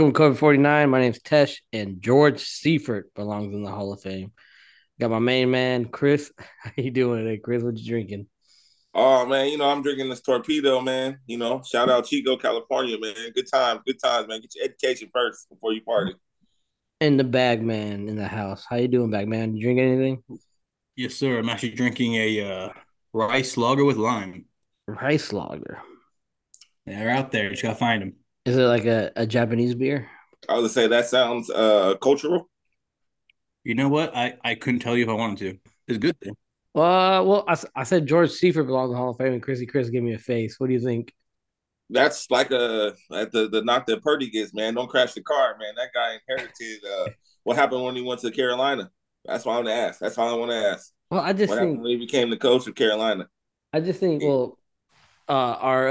I'm Code 49. My name's Tesh, and George Seifert belongs in the Hall of Fame. Got my main man, Chris. How you doing today, Chris? What you drinking? Oh man, I'm drinking this torpedo, man. Shout out Chico, California, man. Good times, man. Get your education first before you party. And the bag man in the house. How you doing, bag man? You drink anything? Yes, sir. I'm actually drinking a rice lager with lime. Rice lager. They're out there. Just gotta find them. Is it like a Japanese beer? I was gonna say that sounds cultural. You know what? I couldn't tell you if I wanted to. It's good though. I said George Seifert belongs in the Hall of Fame, and Chris gave me a face. What do you think? That's like the knock that Purdy gets, man. Don't crash the car, man. That guy inherited what happened when he went to Carolina. That's why I want to ask. That's all I want to ask. Well, What happened when he became the coach of Carolina? our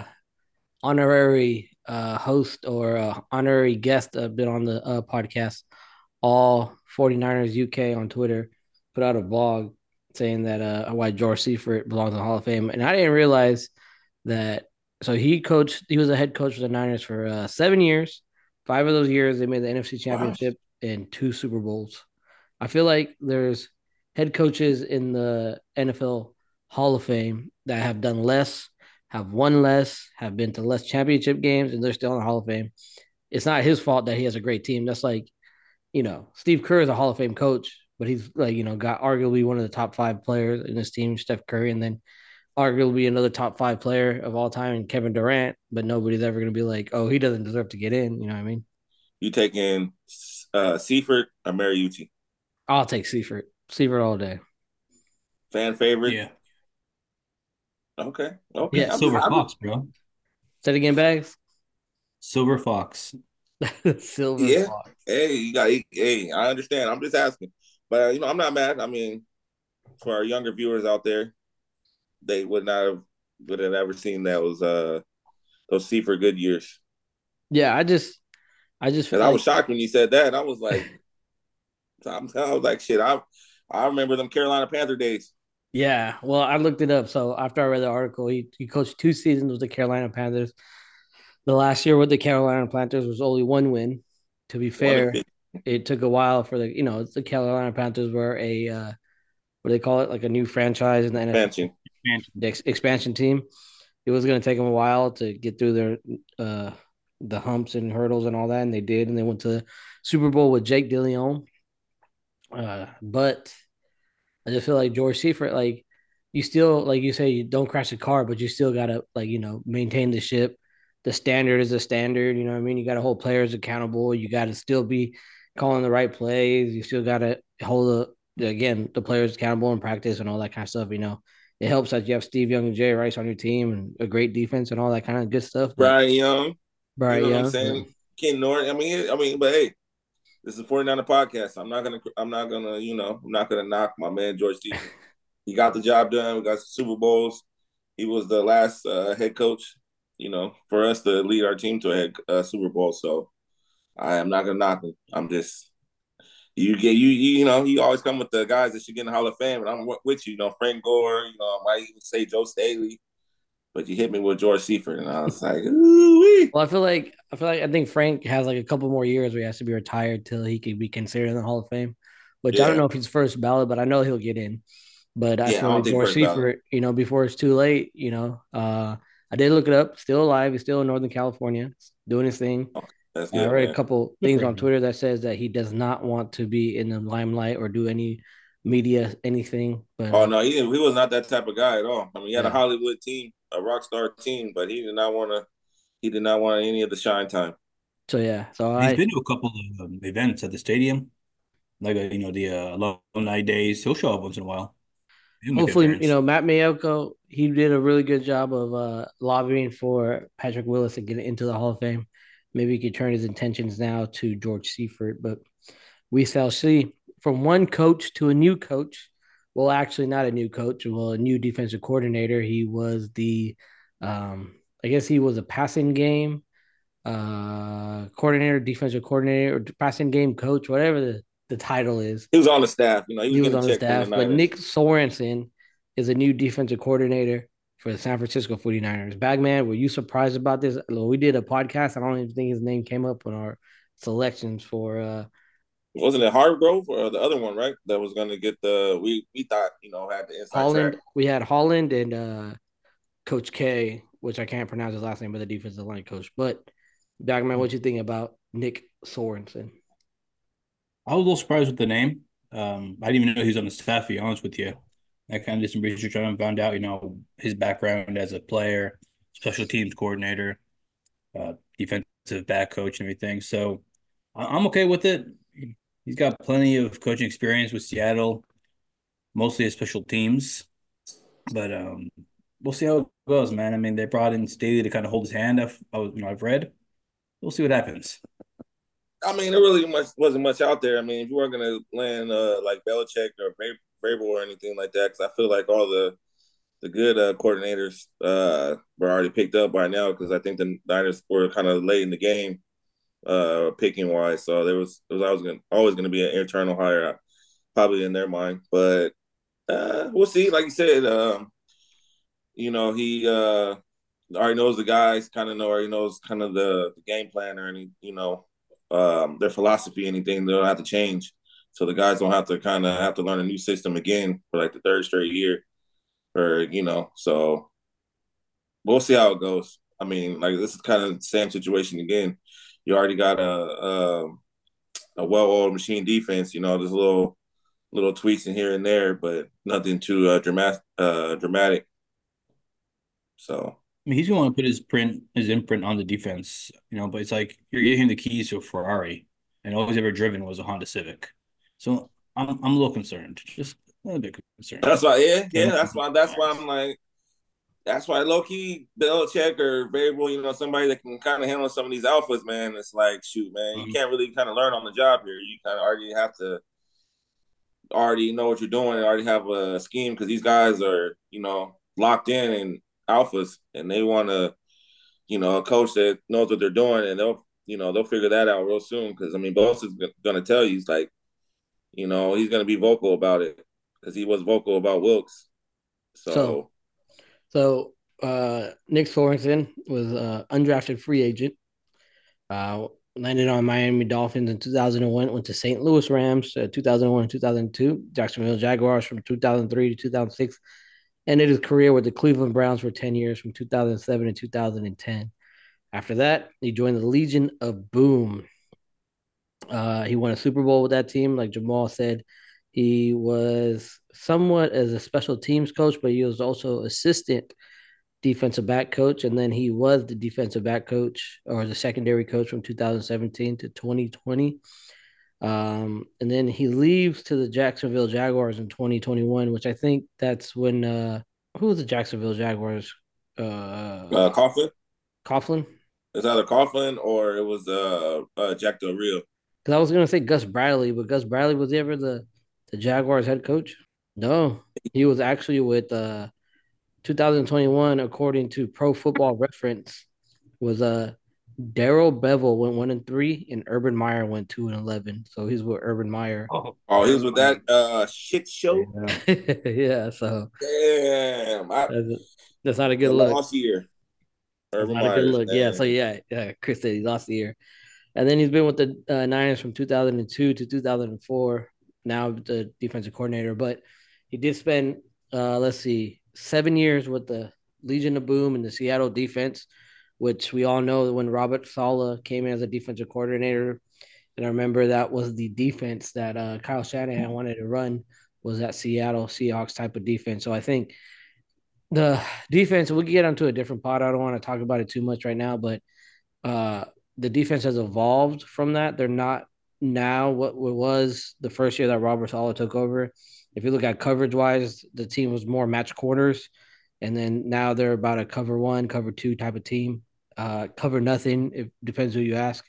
honorary host or honorary guest been on the podcast, all 49ers UK on Twitter, put out a blog saying that why George Seifert belongs in the Hall of Fame. And I didn't realize that. So he was a head coach for the Niners for 7 years. 5 of those years, they made the NFC Wow. Championship and two Super Bowls. I feel like there's head coaches in the NFL Hall of Fame that have done less, have won less, have been to less championship games, and they're still in the Hall of Fame. It's not his fault that he has a great team. That's like, Steve Kerr is a Hall of Fame coach, but he's like, got arguably one of the top five players in his team, Steph Curry, and then arguably another top five player of all time, Kevin Durant. But nobody's ever going to be like, oh, he doesn't deserve to get in. You know what I mean? You taking Seifert or Mariucci? I'll take Seifert. Seifert all day. Fan favorite? Yeah. Okay. Okay. Yeah. Silver Fox, bro. Say it again, Bags. Silver Fox. Silver Yeah. Fox. Hey, hey, I understand. I'm just asking. But I'm not mad. I mean, for our younger viewers out there, they would have ever seen that was those C for good years. Yeah, I just Because I like was shocked when you said that. I was like, shit, I remember them Carolina Panther days. yeah. Well, I looked it up. So after I read the article, he coached 2 seasons with the Carolina Panthers. The last year with the Carolina Panthers was only one win. To be One and fair, 50. it took a while for the Carolina Panthers were a what do they call it, like a new franchise in the NFL, Expansion. the expansion team. It was going to take them a while to get through their the humps and hurdles and all that, and they did, and they went to the Super Bowl with Jake DeLeon. But I just feel like George Seifert, like you still, like you say, you don't crash the car, but you still gotta maintain the ship. The standard is a standard. You know what I mean? You got to hold players accountable. You got to still be calling the right plays. You still got to hold the players accountable in practice and all that kind of stuff. It helps that you have Steve Young and Jay Rice on your team and a great defense and all that kind of good stuff. But Brian Young, you Bryce know what I'm Young, but saying? Ken Norton. But hey, this is a 49er podcast. I'm not gonna knock my man George Stephen. He got the job done. We got Super Bowls. He was the last head coach, for us to lead our team to a Super Bowl. So I am not gonna knock him. I'm just you always come with the guys that should get in the Hall of Fame, and I'm with you. Frank Gore. I might even say Joe Staley, but you hit me with George Seifert, and I was like, ooh. well, I think Frank has like a couple more years where he has to be retired till he could be considered in the Hall of Fame. Which I don't Yeah, know if he's first ballot, but I know he'll get in. But I yeah. I feel don't like think George first ballot. Seifert, before it's too late, I did look it up. Still alive. He's still in Northern California, doing his thing. Okay, that's I good, read a man. couple Good things for on him. Twitter that says that he does not want to be in the limelight or do any media anything. But Oh no, he was not that type of guy at all. I mean, he had a yeah, Hollywood team, a rock star team, but he did not want to. He did not want any of the shine time. so yeah, He's been to a couple of events at the stadium, like the alumni days. He'll show up once in a while. He'll make an hopefully, appearance. Matt Mayoko, he did a really good job of lobbying for Patrick Willis to get into the Hall of Fame. Maybe he could turn his intentions now to George Seifert, but we shall see. From one coach to a new coach. Well, actually, not a new coach. Well, a new defensive coordinator. He was I guess he was a passing game coordinator, defensive coordinator, or passing game coach, whatever the title is. He was on the staff. He was He was getting on the checked from the staff. But Niners. Nick Sorensen is a new defensive coordinator for the San Francisco 49ers. Bagman, were you surprised about this? We did a podcast. I don't even think his name came up on our selections for Wasn't it Hargrove or the other one, right? That was going to get we thought, had the inside track. Holland. We had Holland and Coach K, which I can't pronounce his last name, but the defensive line coach. But Bagman, what you think about Nick Sorensen? I was a little surprised with the name. I didn't even know he was on the staff, to be honest with you. I kind of did some research on him, found out, his background as a player, special teams coordinator, defensive back coach, and everything. So I'm okay with it. He's got plenty of coaching experience with Seattle, mostly as special teams. But we'll see how it goes, man. I mean, they brought in Staley to kind of hold his hand. I've read. We'll see what happens. I mean, there really wasn't much out there. I mean, if you weren't going to land like Belichick or Vrabel or anything like that, because I feel like all the good coordinators were already picked up by now, because I think the Niners were kind of late in the game picking wise. So there was always going to be an internal hire probably in their mind. But we'll see. Like you said, he already knows the guys, already knows kind of the game plan or any, their philosophy, anything they don't have to change. So the guys don't have to have to learn a new system again for like the third straight year. Or, so we'll see how it goes. I mean, like, this is kind of the same situation again. You already got a well-oiled machine defense. There's little tweaks in here and there, but nothing too dramatic. So I mean, he's going to put his imprint on the defense, but it's like you're giving him the keys to a Ferrari, and all he's ever driven was a Honda Civic. So I'm a little concerned, just a little bit concerned. That's why, yeah. That's why I'm like, that's why low key Belichick or Vrabel, somebody that can kind of handle some of these alphas, man. It's like, shoot, man, you can't really kind of learn on the job here. You kind of already have to already know what you're doing and already have a scheme, because these guys are, locked in and alphas, and they want to, a coach that knows what they're doing, and they'll figure that out real soon. Because I mean, Bosa is going to tell you, he's like, he's going to be vocal about it, because he was vocal about Wilkes. So Nick Sorensen was an undrafted free agent. Landed on Miami Dolphins in 2001, went to St. Louis Rams 2001 2002, Jacksonville Jaguars from 2003 to 2006, ended his career with the Cleveland Browns for 10 years from 2007 to 2010. After that, he joined the Legion of Boom. He won a Super Bowl with that team. Like Jamal said, he was somewhat as a special teams coach, but he was also assistant defensive back coach, and then he was the defensive back coach or the secondary coach from 2017 to 2020. And then he leaves to the Jacksonville Jaguars in 2021, which I think that's when who was the Jacksonville Jaguars? Coughlin. Coughlin. It's either Coughlin or it was Jack Del Rio. Because I was gonna say Gus Bradley, but Gus Bradley was ever the Jaguars head coach? No, he was actually with 2021, according to Pro Football Reference, was Darrell Bevell went 1-3, and Urban Meyer went 2-11. So he's with Urban Meyer. Oh, he was with that shit show. Yeah. So damn, that's not a good look. Lost year. Urban Meyer. Good look. Damn. Yeah. So yeah. Chris said he lost the year, and then he's been with the Niners from 2002 to 2004. Now the defensive coordinator, but he did spend let's see, 7 years with the Legion of Boom and the Seattle defense, which we all know that when Robert Saleh came in as a defensive coordinator, and I remember that was the defense that Kyle Shanahan wanted to run, was that Seattle Seahawks type of defense. So I think the defense, we can get onto a different pod. I don't want to talk about it too much right now, but the defense has evolved from that. They're not now what was the first year that Robert Saleh took over. If you look at coverage wise, the team was more match quarters, and then now they're about a cover one, cover two type of team. Cover nothing. It depends who you ask.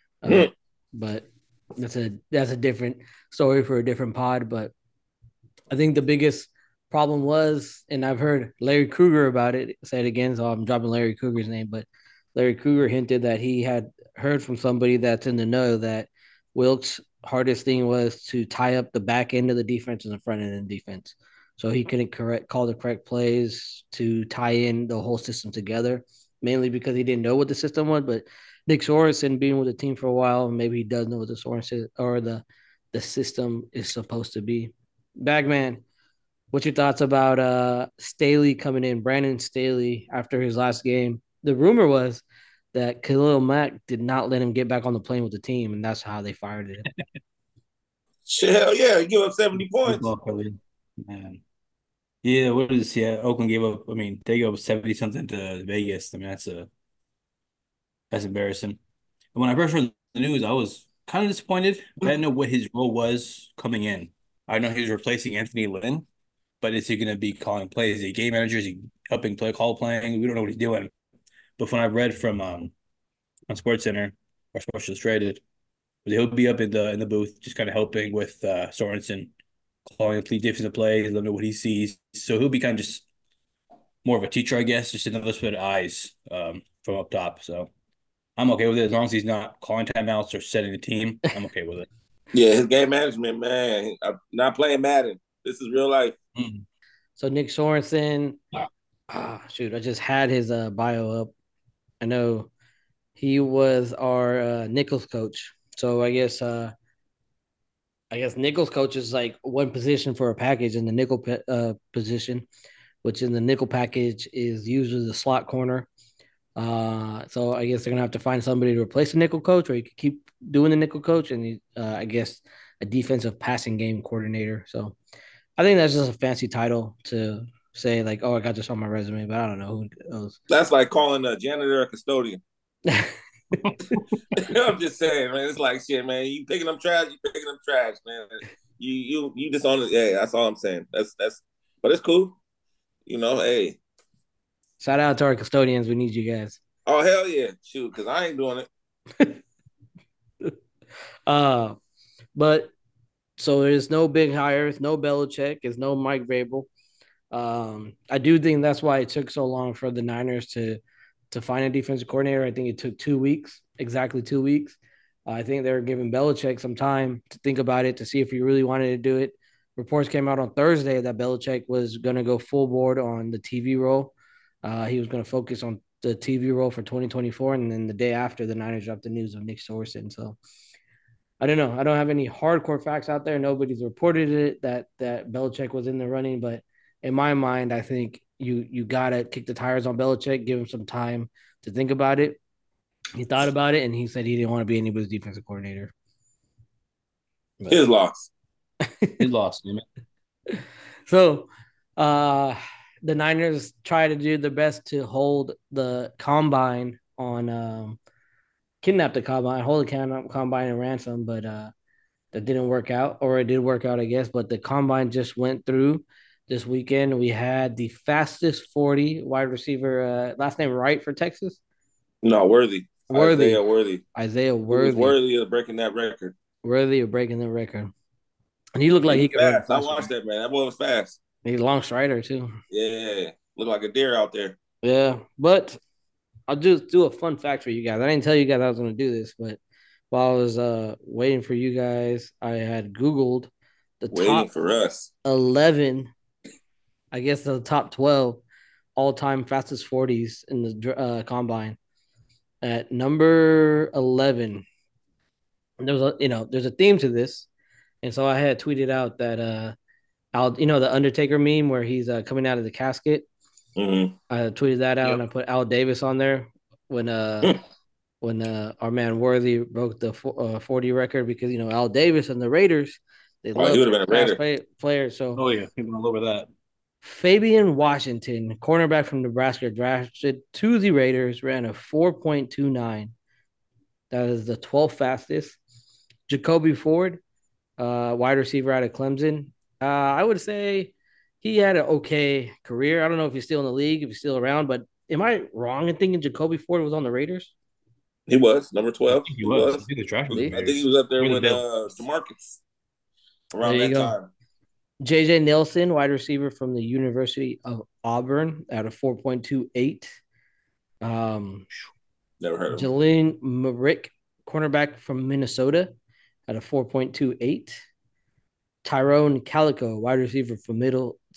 But that's a different story for a different pod. But I think the biggest problem was, and I've heard Larry Krueger about it, say it again, so I'm dropping Larry Krueger's name, but Larry Krueger hinted that he had heard from somebody that's in the know that Wilkes' hardest thing was to tie up the back end of the defense and the front end of the defense. so he couldn't call the correct plays to tie in the whole system together. Mainly because he didn't know what the system was, but Nick Sorensen being with the team for a while, maybe he does know what the Sorensen or the system is supposed to be. Bagman, what's your thoughts about Staley coming in, Brandon Staley, after his last game? The rumor was that Khalil Mack did not let him get back on the plane with the team, and that's how they fired him. Shit, hell yeah, he give up 70 Good points. ball, Philly. Man. Yeah, what is yeah? Oakland gave up. I mean, they gave up 70 something to Vegas. I mean, that's embarrassing. And when I first heard the news, I was kind of disappointed. I didn't know what his role was coming in. I know he was replacing Anthony Lynn, but is he going to be calling plays? Is he a game manager? Is he helping call playing? We don't know what he's doing. But when I read from on Sports Center or Sports Illustrated, he'll be up in the booth, just kind of helping with Sorensen, calling complete defensive plays, letting him know what he sees. So he'll be kind of just more of a teacher, I guess, just another set of eyes from up top. So I'm okay with it as long as he's not calling timeouts or setting the team. I'm okay with it. Yeah, his game management, man. I'm not playing Madden. This is real life. Mm. So Nick Sorensen, shoot, I just had his bio up. I know he was our Nichols coach. So I guess Nichols coach is like one position for a package in the nickel position, which in the nickel package is usually the slot corner. So I guess they're gonna have to find somebody to replace the nickel coach, or you could keep doing the nickel coach, and I guess a defensive passing game coordinator. So I think that's just a fancy title to say like, oh, I got this on my resume, but I don't know who knows. That's like calling a janitor a custodian. I'm just saying, man. It's like shit, man. You picking up trash, you picking up trash, man. You just on it. Yeah, that's all I'm saying. But it's cool. You know, hey. Shout out to our custodians. We need you guys. Oh hell yeah, shoot, because I ain't doing it. But so there's no big hires, no Belichick, there's no Mike Vrabel. I do think that's why it took so long for the Niners to find a defensive coordinator. I think it took 2 weeks, exactly 2 weeks. I think they were giving Belichick some time to think about it, to see if he really wanted to do it. Reports came out on Thursday that Belichick was going to go full board on the TV role. He was going to focus on the TV role for 2024. And then the day after, the Niners dropped the news of Nick Sorensen. So I don't know. I don't have any hardcore facts out there. Nobody's reported it that Belichick was in the running. But in my mind, I think you got to kick the tires on Belichick, give him some time to think about it. He thought about it, and he said he didn't want to be anybody's defensive coordinator. But his loss. His loss, man. So the Niners try to do their best to hold the combine on kidnap the combine, hold the combine in ransom, but that didn't work out, or it did work out, I guess. But the combine just went through this weekend. We had the fastest 40 wide receiver, last name Wright for Texas. No, Worthy. Isaiah Worthy. He was worthy of breaking that record. Worthy of breaking the record. And he looked like he could run fast. I watched that, man. That boy was fast. He's a long strider, too. Yeah. Looked like a deer out there. Yeah. But I'll just do a fun fact for you guys. I didn't tell you guys I was going to do this, but while I was waiting for you guys, I had Googled the top for us 11, I guess the top 12 all-time fastest 40s in the combine. At number 11, there's a theme to this, and so I had tweeted out that the Undertaker meme where he's coming out of the casket. Mm-hmm. I tweeted that out, and I put Al Davis on there when our man Worthy broke the 40 record, because Al Davis and the Raiders, they love he would have been a Raider player. So he went all over that. Fabian Washington, cornerback from Nebraska, drafted to the Raiders, ran a 4.29. That is the 12th fastest. Jacoby Ford, wide receiver out of Clemson. I would say he had an okay career. I don't know if he's still in the league, if he's still around, but am I wrong in thinking Jacoby Ford was on the Raiders? He was number 12. He was. I think he was up there with DeMarcus around that time. JJ Nelson, wide receiver from the University of Auburn, at a 4.28. Never heard of him. Jalen Myrick, cornerback from Minnesota, at a 4.28. Tyrone Calico, wide receiver from Middle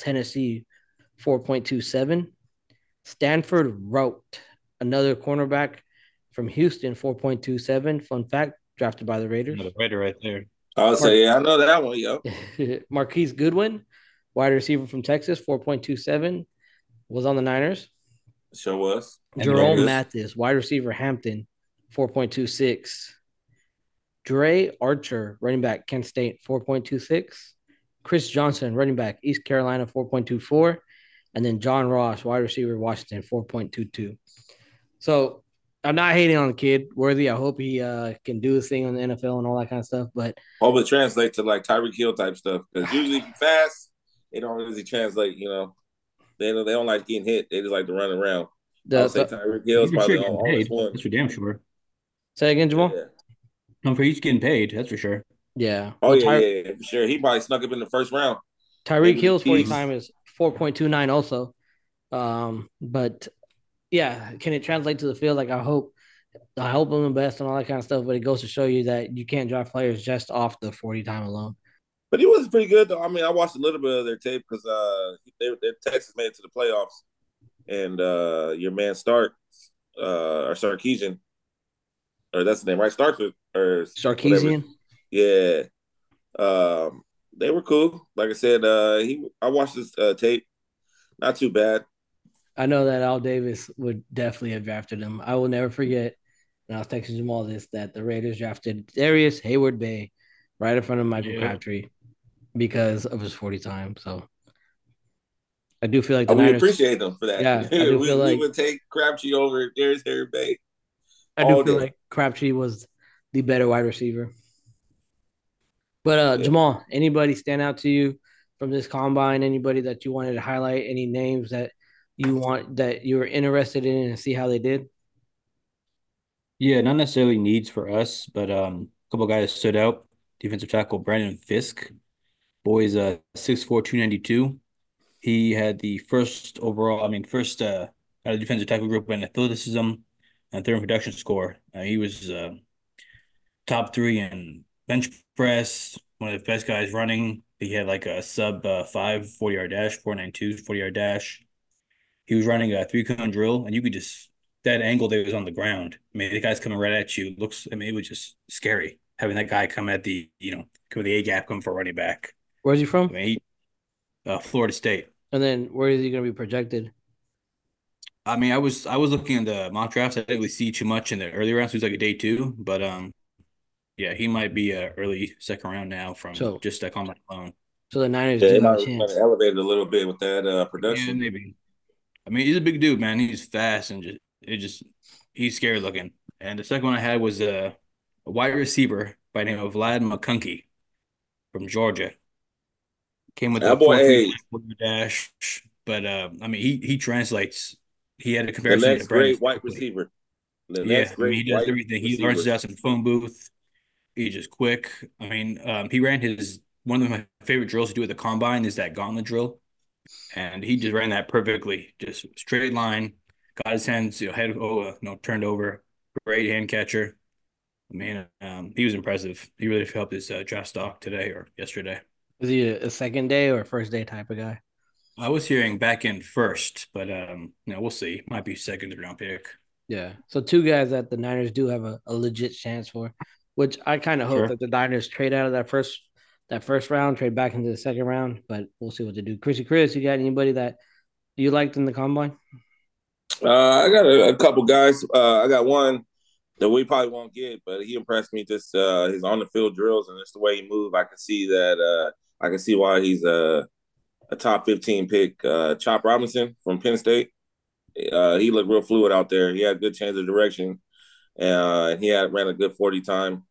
Tennessee, 4.27. Stanford Rote, another cornerback from Houston, 4.27. Fun fact, drafted by the Raiders. Another Raider right there. I'll Mar- say, yeah, I know that one, yo. Marquise Goodwin, wide receiver from Texas, 4.27, was on the Niners. Sure was. Jerome Mathis, wide receiver, Hampton, 4.26. Dre Archer, running back, Kent State, 4.26. Chris Johnson, running back, East Carolina, 4.24. And then John Ross, wide receiver, Washington, 4.22. So I'm not hating on the kid, Worthy. I hope he can do his thing on the NFL and all that kind of stuff. But hope it translates to like Tyreek Hill type stuff. Because usually if you fast, it don't really translate, you know. They don't like getting hit. They just like to run around. I would say Tyreek Hill is He's for probably sure the getting honest paid. one. That's for damn sure. Say again, Jamal? Yeah. He's getting paid. That's for sure. Yeah. Oh, yeah, for sure. He probably snuck up in the first round. Tyreek Hill's 40 time is 4.29 also. But yeah, can it translate to the field? Like I hope him the best and all that kind of stuff, but it goes to show you that you can't draft players just off the 40 time alone. But he was pretty good though. I mean, I watched a little bit of their tape because Texas made it to the playoffs, and your man or Sarkisian, or that's the name, right? Starks or Sarkisian. Yeah. They were cool. Like I said, I watched this tape. Not too bad. I know that Al Davis would definitely have drafted him. I will never forget, and I was texting Jamal this, that the Raiders drafted Darius Hayward-Bay right in front of Michael Crabtree because of his 40 time. So I do feel like the we Niners appreciate them for that. Yeah, I do feel like we would take Crabtree over Darius Hayward-Bay. I do feel like Crabtree was the better wide receiver. But Jamal, anybody stand out to you from this combine? Anybody that you wanted to highlight? Any names that you were interested in and see how they did? Yeah, not necessarily needs for us, but a couple guys stood out. Defensive tackle Brandon Fisk, boy's 6'4", 292. He had the first overall, first out of the defensive tackle group in athleticism and third in production score. He was top 3 in bench press, one of the best guys running. He had like a sub 5 40-yard dash, 4.92 40-yard dash. He was running a 3-cone drill, and you could just that angle that was on the ground. I mean, the guy's coming right at you. It was just scary having that guy come at come with the A gap, come for running back. Where's he from? Florida State. And then where is he going to be projected? I mean, I was looking at the mock drafts. I didn't really see too much in the early rounds. He was like a day 2, but yeah, he might be a early second round now from just that combine alone. So the Niners do have a chance. Elevated a little bit with that production. Yeah, maybe. I mean, he's a big dude, man. He's fast and he's scary looking. And the second one I had was a wide receiver by the name of Vlad McConkey from Georgia. Came with the 4 dash, but I mean, he translates. He had a comparison. The next great white receiver. He does everything. He learns out in the phone booth. He's just quick. I mean, he ran one of my favorite drills to do at the combine is that gauntlet drill. And he just ran that perfectly, just straight line, got his hands, turned over, great hand catcher. I mean, he was impressive. He really helped his draft stock today or yesterday. Was he a second day or first day type of guy? I was hearing back in first, but we'll see. Might be second round pick. Yeah. So 2 guys that the Niners do have a legit chance for, which I kind of hope that the Niners trade out of that first round, trade back into the second round, but we'll see what they do. Chris, you got anybody that you liked in the combine? I got a couple guys. I got one that we probably won't get, but he impressed me. Just his on the field drills and just the way he moved. I can see that. I can see why he's a top 15 pick. Chop Robinson from Penn State. He looked real fluid out there. He had good change of direction, and he ran a good 40 time.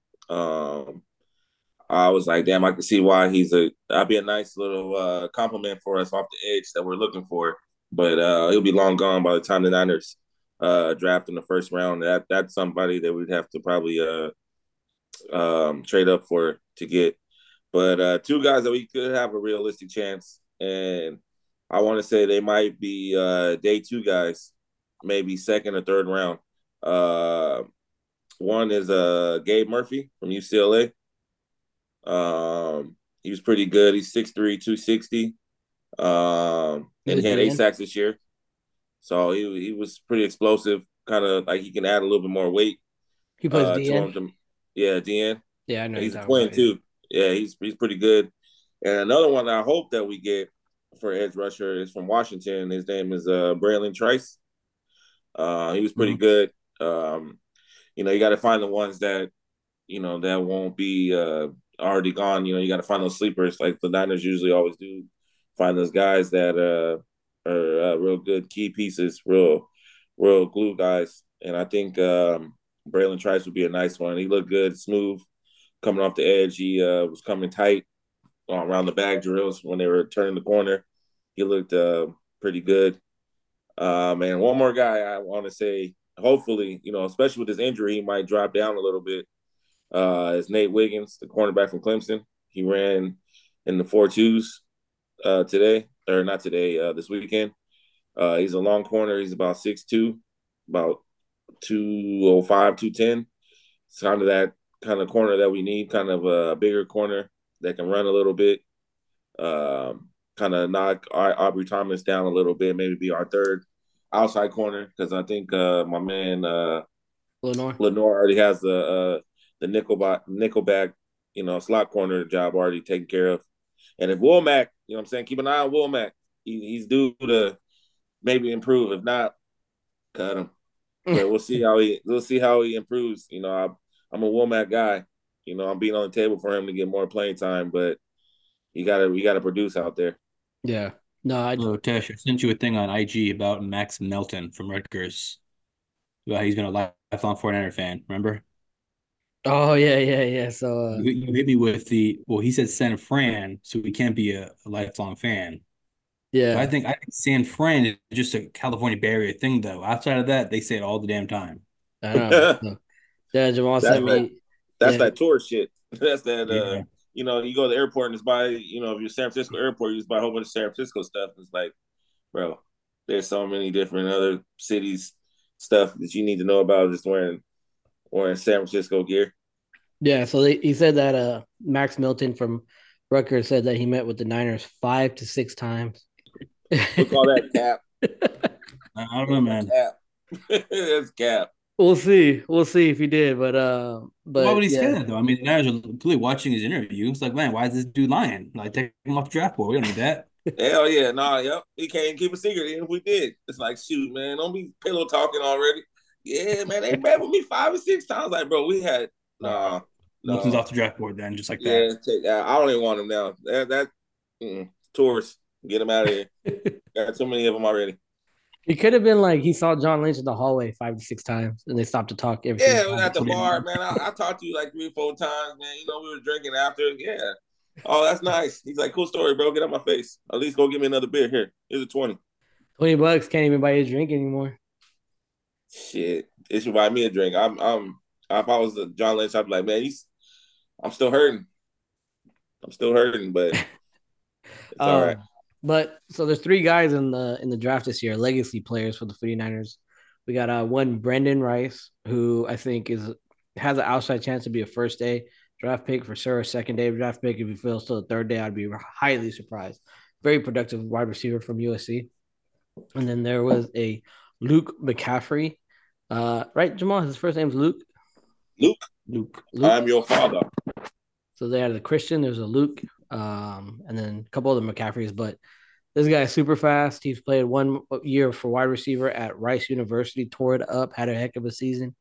I was like, damn, I can see why that'd be a nice little compliment for us off the edge that we're looking for. But he'll be long gone by the time the Niners draft in the first round. That's somebody that we'd have to probably trade up for to get. But 2 guys that we could have a realistic chance, and I want to say they might be day 2 guys, maybe second or third round. One is Gabe Murphy from UCLA. He was pretty good. He's 6'3", 260. He's And a he had 8 DN. sacks this year, so he was pretty explosive. Kind of like he can add a little bit more weight He plays to DN. him. Yeah, DN. Yeah, I know And you're he's a talking twin about. Yeah. too. Yeah, he's pretty good. And another one I hope that we get for edge rusher is from Washington. His name is Braylon Trice. He was pretty Mhm. good. Um, you got to find the ones that that won't be already gone. You got to find those sleepers like the Niners usually always do. Find those guys that are real good key pieces, real glue guys. And I think Braylon Trice would be a nice one. He looked good, smooth, coming off the edge. He was coming tight around the bag drills when they were turning the corner. He looked pretty good. And one more guy I want to say, hopefully, especially with his injury, he might drop down a little bit. Is Nate Wiggins, the cornerback from Clemson. He ran in the 4.2s today, or not today, this weekend. He's a long corner. He's about 6'2", about 205, 210. It's kind of that kind of corner that we need, kind of a bigger corner that can run a little bit, kind of knock Aubrey Thomas down a little bit, maybe be our third outside corner because I think my man Lenore. Lenore already has the nickelback slot corner job already taken care of. And if Womack, what I'm saying, keep an eye on Womack. He's due to maybe improve. If not, cut him. But we'll see how he improves. I'm a Womack guy. I'm being on the table for him to get more playing time, but we gotta produce out there. Yeah. No, I. So, Tesh, I sent you a thing on IG about Max Melton from Rutgers. Well, he's been a lifelong 49er fan, remember? Oh yeah, yeah, yeah. So You hit me with well, he said San Fran, so he can't be a lifelong fan. But I yeah, think I think San Fran is just a California Bay Area thing, though. Outside of that, they say it all the damn time. I know. that's So, yeah, Jamal sent that. me. That's Yeah, that tourist shit. That's that. Yeah. You go to the airport and just buy. If you're San Francisco airport, you just buy a whole bunch of San Francisco stuff. It's like, bro, there's so many different other cities stuff that you need to know about just wearing San Francisco gear. yeah. So he said that Max Milton from Rutgers said that he met with the Niners 5 to 6 times. We call that cap. I don't know, man. Cap. That's cap. We'll see if he did, Why but would he say yeah, that though? I mean, the guys are clearly watching his interview. It's like, man, why is this dude lying? Like, take him off the draft board. We don't need that. Hell yeah, nah, yep. We can't keep a secret even if we did. It's like, shoot, man, don't be pillow talking already. Yeah, man, they met with me 5 or 6 times. Like, bro, we had Uh, nah, Milton's no. off the draft board then, just like that. Yeah, I don't even want him now. Tourists, get him out of here. Got too many of them already. he could have been like he saw John Lynch in the hallway 5 to 6 times, and they stopped to talk every single Yeah, we time. at the bar, man. I talked to you like 3 or 4 times, man. We were drinking after. Yeah. Oh, that's nice. He's like, cool story, bro. Get out my face. At least go get me another beer. Here's a 20. $20 can't even buy you a drink anymore. Shit. It should buy me a drink. If I was John Lynch, I'd be like, man, I'm still hurting. I'm still hurting, but it's all right. Um, but so there's 3 guys in the draft this year, legacy players for the 49ers. We got one Brendan Rice, who I think has an outside chance to be a first day draft pick for sure, a second day draft pick. If he fails till the third day, I'd be highly surprised. Very productive wide receiver from USC. And then there was a Luke McCaffrey. Right, Jamal? His first name's Luke. Luke, Luke. I'm your father. So they had the Christian. There's a Luke, and then a couple other McCaffreys. But this guy is super fast. He's played 1 year for wide receiver at Rice University, tore it up, had a heck of a season.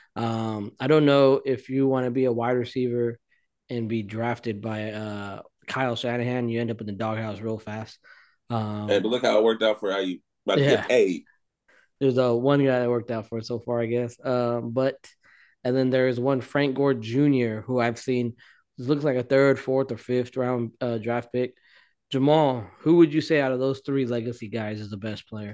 I don't know if you want to be a wide receiver and be drafted by Kyle Shanahan. You end up in the doghouse real fast. Hey, but look how it worked out for how you about to get Yeah, paid. there's one guy that worked out for it so far, I guess. But and then there's one Frank Gore Jr. who I've seen looks like a third, fourth, or fifth round draft pick. Jamal, who would you say out of those 3 legacy guys is the best player?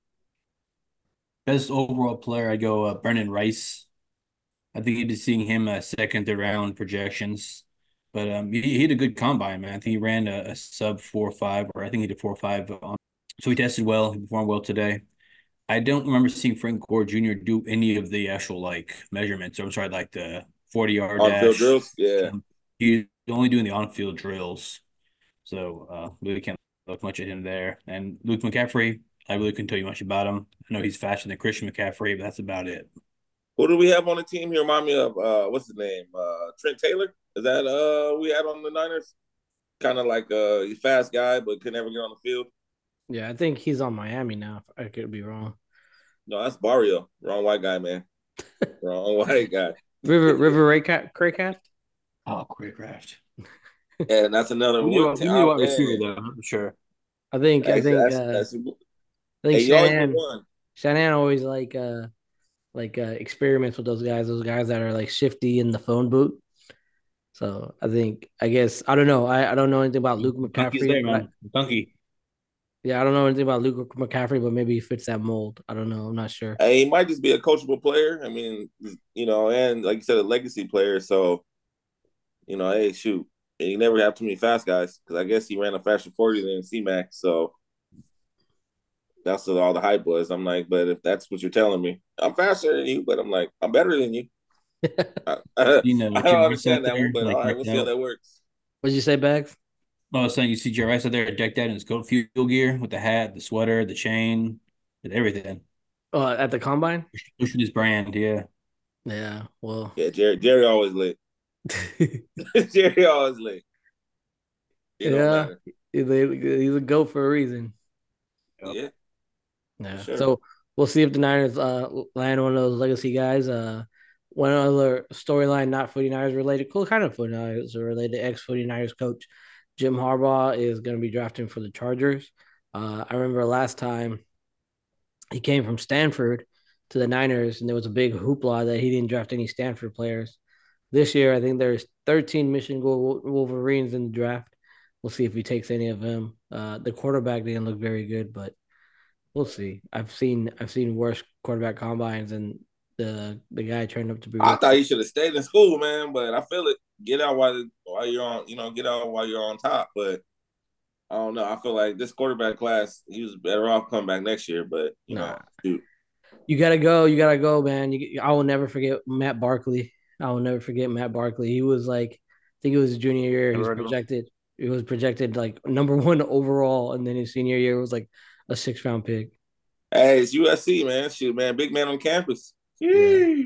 Best overall player, I go Brendan Rice. I think you'd be seeing him second, third round projections. But he had a good combine, man. I think he ran a sub 4.5, or I think he did 4.5 on. So he tested well. He performed well today. I don't remember seeing Frank Gore Jr. do any of the actual like measurements. I'm sorry, like the 40-yard On field dash. drills, yeah. He's only doing the on-field drills. So really can't look much at him there. And Luke McCaffrey, I really couldn't tell you much about him. I know he's faster than Christian McCaffrey, but that's about it. Who do we have on the team here? Remind me of what's his name? Trent Taylor. Is that we had on the Niners? Kind of like a fast guy, but could never get on the field. Yeah, I think he's on Miami now. I could be wrong. No, that's Barrio. Wrong white guy, man. Wrong white guy. River Craycraft. Oh, Craycraft. And that's another We one. knew a wide receiver though, I'm sure. I think Hey, you always been one. Shanahan always experiments with those guys that are like shifty in the phone booth. So I guess I don't know. I don't know anything about Luke Donkey's McCaffrey. there, man. Donkey. Yeah, I don't know anything about Luke McCaffrey, but maybe he fits that mold. I don't know. I'm not sure. Hey, he might just be a coachable player. I mean, and like you said, a legacy player. So, hey, shoot, you never have too many fast guys because I guess he ran a faster 40 than C-Mac. So that's what all the hype was. I'm like, but if that's what you're telling me, I'm faster than you, but I'm like, I'm better than you. I don't Jarvis out understand that one, there, but all like right, we'll decked see how out. that works. What'd you say, Bags? I was saying you see Jarvis out there decked out in his goat fuel gear with the hat, the sweater, the chain, and everything. At the combine? Pushing his brand, yeah. Yeah. Well. Yeah, Jerry always late. Jerry always late. It don't Yeah. matter. He's a goat for a reason. Yep. Yeah, for Yeah. sure. So we'll see if the Niners land one of those legacy guys. One other storyline, not 49ers related, cool, kind of 49ers related, ex 49ers coach Jim Harbaugh is going to be drafting for the Chargers. I remember last time he came from Stanford to the Niners, and there was a big hoopla that he didn't draft any Stanford players. This year, I think there's 13 Michigan Wolverines in the draft. We'll see if he takes any of them. The quarterback didn't look very good, but we'll see. I've seen worse quarterback combines, and the guy turned up to be I really thought good. he should have stayed in school, man. But I feel it. Get out while you're on. Get out while you're on top. But I don't know. I feel like this quarterback class, he was better off coming back next year. But Nah, shoot. you gotta go. You gotta go, man. I will never forget Matt Barkley. I will never forget Matt Barkley. He was like, I think it was his junior year. He Never was heard of him. projected. It was projected like number one overall, and then his senior year was like a 6th round pick. Hey, it's USC, man. Shoot, man. Big man on campus. Yeah, Yee.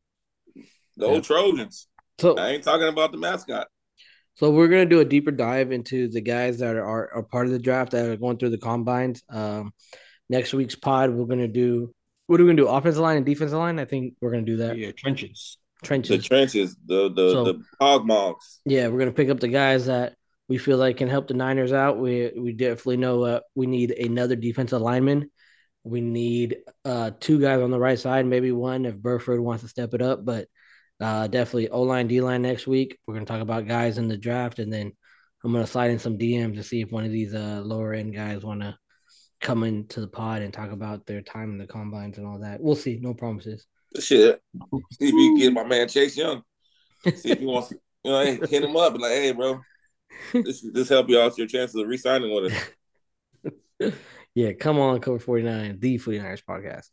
Go yeah. Trojans. So I ain't talking about the mascot. So we're gonna do a deeper dive into the guys that are part of the draft that are going through the combines. Next week's pod, we're gonna do what are we gonna do? Offensive line and defensive line. I think we're gonna do that. Yeah, trenches. The Trenches. trenches, the So hog mogs. yeah, we're gonna pick up the guys that we feel like can help the Niners out. We definitely know we need another defensive lineman. We need two guys on the right side, maybe one if Burford wants to step it up, but definitely O line, D line next week. We're gonna talk about guys in the draft, and then I'm gonna slide in some DMs to see if one of these lower end guys want to come into the pod and talk about their time in the combines and all that. We'll see. No promises. Shit. See if you can get my man Chase Young. See if he wants to, hey, hit him up and like, hey, bro, this help you out your chances of re-signing with us. Yeah, come on, Cover 49, the 49ers podcast.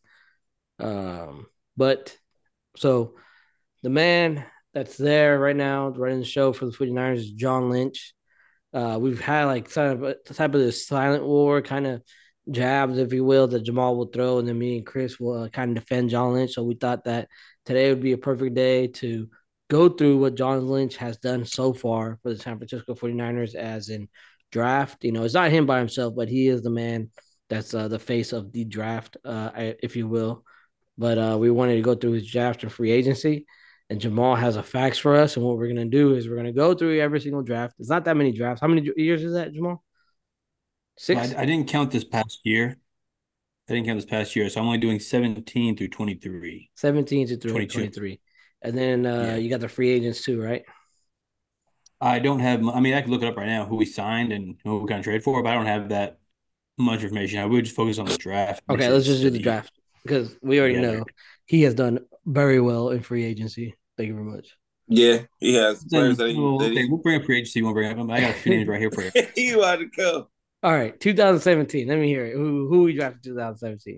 But so the man that's there right now running the show for the 49ers is John Lynch. We've had like type of this silent war kind of jabs, if you will, that Jamal will throw, and then me and Chris will kind of defend John Lynch. So we thought that today would be a perfect day to go through what John Lynch has done so far for the San Francisco 49ers as in draft. It's not him by himself, but he is the man that's the face of the draft, if you will. But we wanted to go through his draft and free agency. And Jamal has a facts for us. And what we're going to do is we're going to go through every single draft. It's not that many drafts. How many years is that, Jamal? I, Six? I didn't count this past year. I didn't count this past year, so I'm only doing 17 through 23. 17 to 22. 23. And then Yeah. you got the free agents too, right? I don't have, I mean, I can look it up right now who we signed and who we kind of trade for, but I don't have that much information. I would just focus on the draft. Make Okay, sure let's it's just do the steady draft because we already together. know he has done very well in free agency. Thank you very much. Yeah, he has players Then, that he well, that okay, he we'll bring up free agency. We won't bring up. I got a few names right here for you. he wanted to come. All right, 2017. Let me hear it. Who we drafted 2017?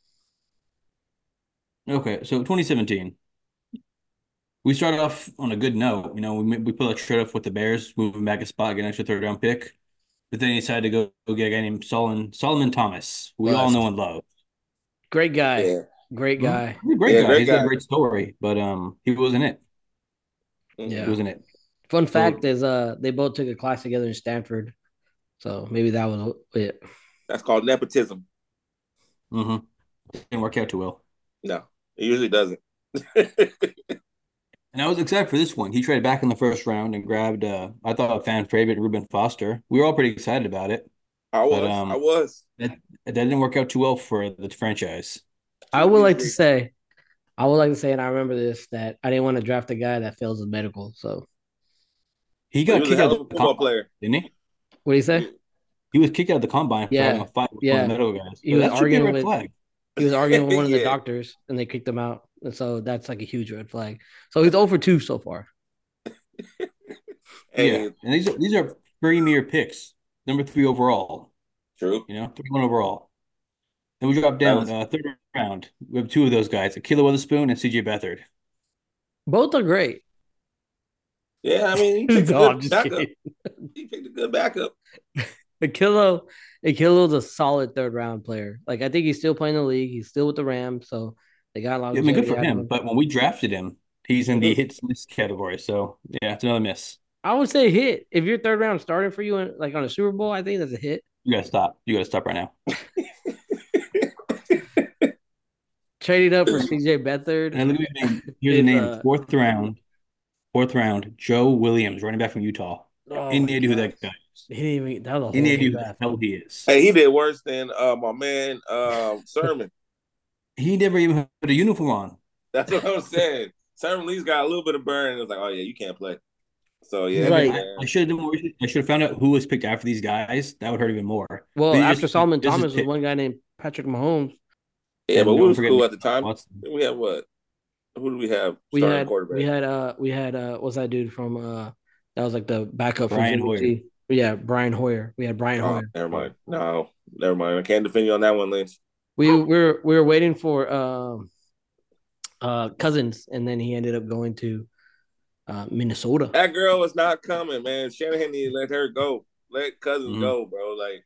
Okay, so 2017. We started off on a good note. We put a trade off with the Bears, moving back a spot, get an extra third round pick. But then he decided to go get a guy named Solomon Thomas, who we all know Bust. and love. Great guy. Yeah, Great Mhm. guy. He's a great yeah, guy. great He's got a guy. great story, but he wasn't it. He Hmm. Yeah. wasn't it. Fun So fact is they both took a class together in Stanford. So maybe that was it. That's called nepotism. mhm. Didn't work out too well. No, it usually doesn't. And I was excited for this one. He traded back in the first round and grabbed I thought a fan favorite Reuben Foster. We were all pretty excited about it, but I was. that didn't work out too well for the franchise. I Too would like to easily. say, and I remember this, that I didn't want to draft a guy that fails his medical. So He But he got was a kicked out hell of of a the football combine, player. didn't he? what do you say? He- He was kicked out of the combine for having Yeah, a fight with one of the yeah. medical guys. He was That should be a arguing red with flag. he was arguing with one of the yeah. doctors, and they kicked him out. And so that's like a huge red flag. So he's 0 for 2 so far. Yeah, Hey, and these are premier picks, number 3 overall. true. 31 overall. Then we drop That down was third round. We have two of those guys, Akila Witherspoon and CJ Beathard. Both are great. yeah. I mean, he picked a No, I'm good just backup. kidding. He picked a good backup. Akilo, Akilo's a solid third round player. Like I think he's still playing the league. He's still with the Rams, so they got I mean, good longevity for out of him. him. But when we drafted him, he's in the hits miss category. So yeah, it's another miss. I would say hit. If your third round started for you like on a Super Bowl, I think that's a hit. You gotta stop. You gotta stop right now. Trading up for CJ Beathard And look at his name. Here's a is name. Fourth round. Joe Williams, running back from Utah. oh my Any idea who gosh. that guy is? He didn't even that was a Any horrible idea who the draft. hell he is? Hey, he did worse than my man Sermon. He never even put a uniform on. That's what I'm saying. Sermon Lee's got a little bit of burn. And it was like, oh yeah, you can't play. So He's yeah, I mean, like, man. I should have done more research. I should have found out who was picked after these guys. That would hurt even more. well, But you after Solomon just Thomas was pick. one guy named Patrick Mahomes. Yeah, but And we don't was forget cool at the time. Watson. We had what? Who do we have We starting had quarterback? what's that dude from that was like the backup for Brian Jimmy Hoyer. G. Yeah, Brian Hoyer. We had Brian Oh, Hoyer. never mind. No, never mind. I can't defend you on that one, Lynch. We were waiting for Cousins, and then he ended up going to Minnesota. That girl is not coming, man. Shanahan need to let her go. Let Cousins Mhm. go, bro. Like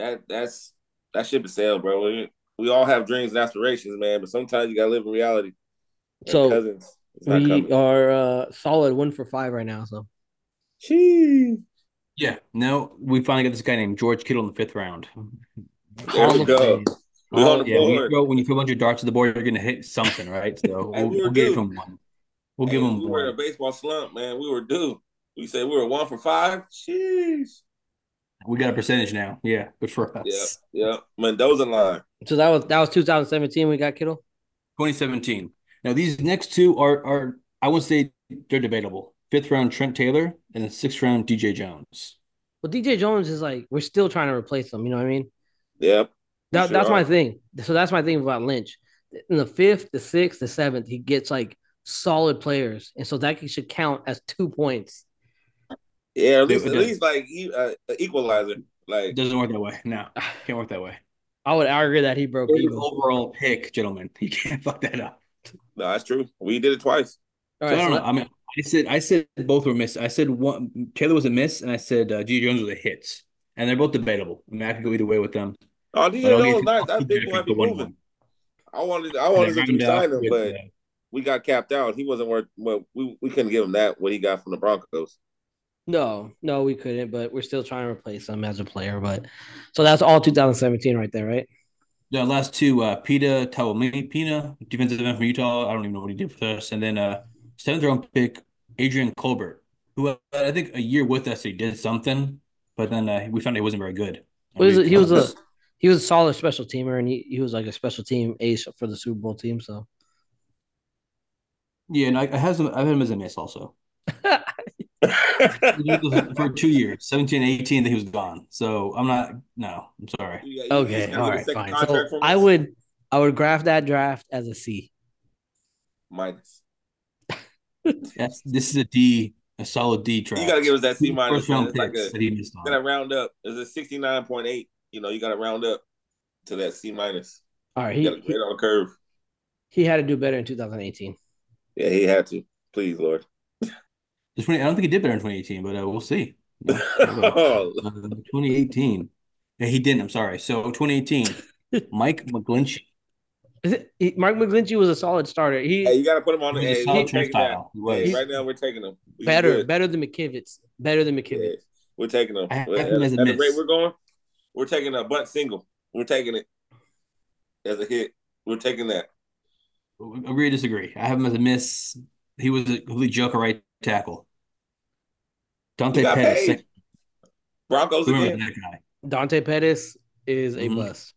that ship is sailed, bro. We all have dreams and aspirations, man, but sometimes you gotta live in reality. And So Cousins is not we coming. are solid 1 for 5 right now. So Gee. Yeah. No, we finally got this guy named George Kittle in the 5th round. There Hall we of go. Fame. We on the Yeah, board. when you throw a bunch of darts at the board, you're gonna hit something, right? So Hey, we were we'll give due. him one. We'll give Hey, him we were in a one. baseball slump, man. We were due. We said we were 1 for 5. Jeez. We got a percentage now. Yeah, good for Yep, us. yep. Mendoza line. So that was 2017. We got Kittle. 2017. Now these next two are I would say they're debatable. 5th round Trent Taylor and the 6th round DJ Jones. Well, DJ Jones is like we're still trying to replace him. You know what I mean? Yep. We That sure that's my are. thing. So that's my thing about Lynch. In the 5th, the 6th, the 7th, he gets like solid players, and so that should count as 2 points. Yeah, It, at it does. least like equalizer. It Like doesn't work that way. No, can't work that way. I would argue that he broke Third even. overall pick, gentlemen. You can't fuck that up. no, that's true. We did it twice. All So right, I so don't know. I mean, I said both were miss. I said one Taylor was a miss, and I said DJ Jones was a hit, and they're both debatable. I mean, I could go either way with them, Oh, but DJ Jones nice. That big boy might the be one moving. one. I wanted And then us to round off resign him, with but we got capped out. He wasn't worth well, we couldn't give him that what he got from the Broncos. no, we couldn't, but we're still trying to replace him as a player. But so that's all 2017 right there, right? the last two, Pita Taumapina, defensive end from Utah. I don't even know what he did for us. And then 7th round pick, Adrian Colbert, who had, I think a year with us, he did something, but then we found he wasn't very good. And What is we it? cut him. He was a solid special teamer, and he was like a special team ace for the Super Bowl team. So Yeah, and I had him as a miss also. For 2 years, 17, 18, that he was gone. So I'm sorry. You just okay, gonna all get a right, second fine. contract So from I us? would graph that draft as a C. Minus. This is a solid D draft. You gotta give us that C Two minus, first man. round It's like picks that he missed on. gotta round up. It's a 69.8. You gotta round up to that C minus. All right, You gotta grade on a curve. he had to do better in 2018. Yeah, he had to. Please, Lord. I don't think he did better in 2018, but we'll see. No, 2018. Yeah, he didn't. I'm sorry. So 2018, Mike McGlinchey. Mark McGlinchey was a solid starter. Hey, you gotta put him on He the. was a Hey, solid we're taking that. turnstile. He Hey, was. he's right now we're taking him. He's better, good. better than McKivitz. Better than Yeah, McKivitz. we're taking him. I have him as a At the rate miss. we're going, we're taking a bunt single. We're taking it as a hit. We're taking that. Agree, disagree. I have him as a miss. He was a complete joke at right tackle. He Dante got Pettis, paid. second. Broncos Remember again. that guy. Dante Pettis is a Mhm. bust.